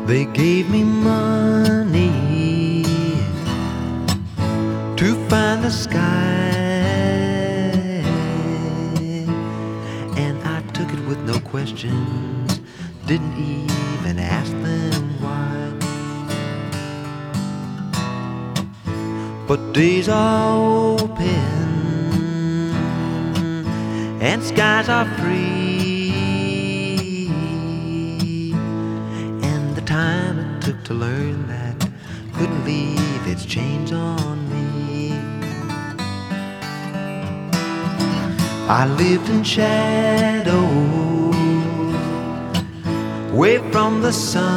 They gave me money to find the sky, and I took it with no questions, didn't even ask them why. But days are open and skies are free, and the time it took to learn that couldn't leave its chains on me. I lived in shadow, away from the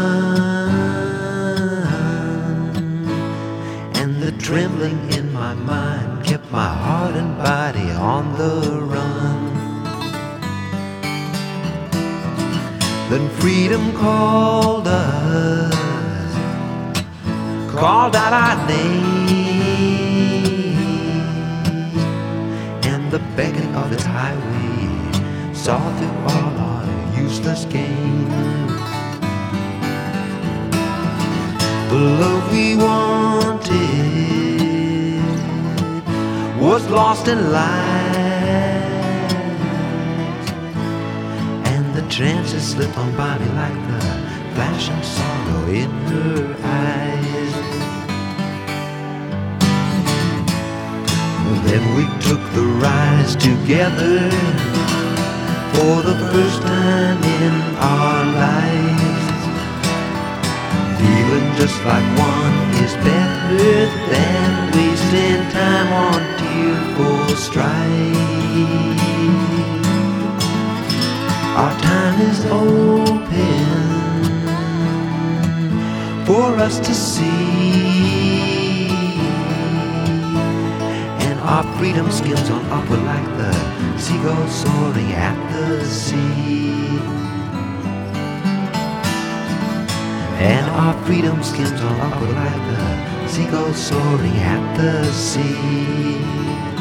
sun, and the trembling in my mind kept my heart and body on the run. Then freedom called us, called out our names, and the beckoning of its highway saw through all our useless games. The love we wanted was lost in lies, and the chances slipped on by me like the flashing sorrow in her eyes. Then we took the rise together for the first time in our lives, feeling just like one is better than wasting time on tearful strife. Our time is open for us to see, and our freedom skims on upward like the seagulls soaring at the sea. And our freedom skims on upward like the seagulls soaring at the sea.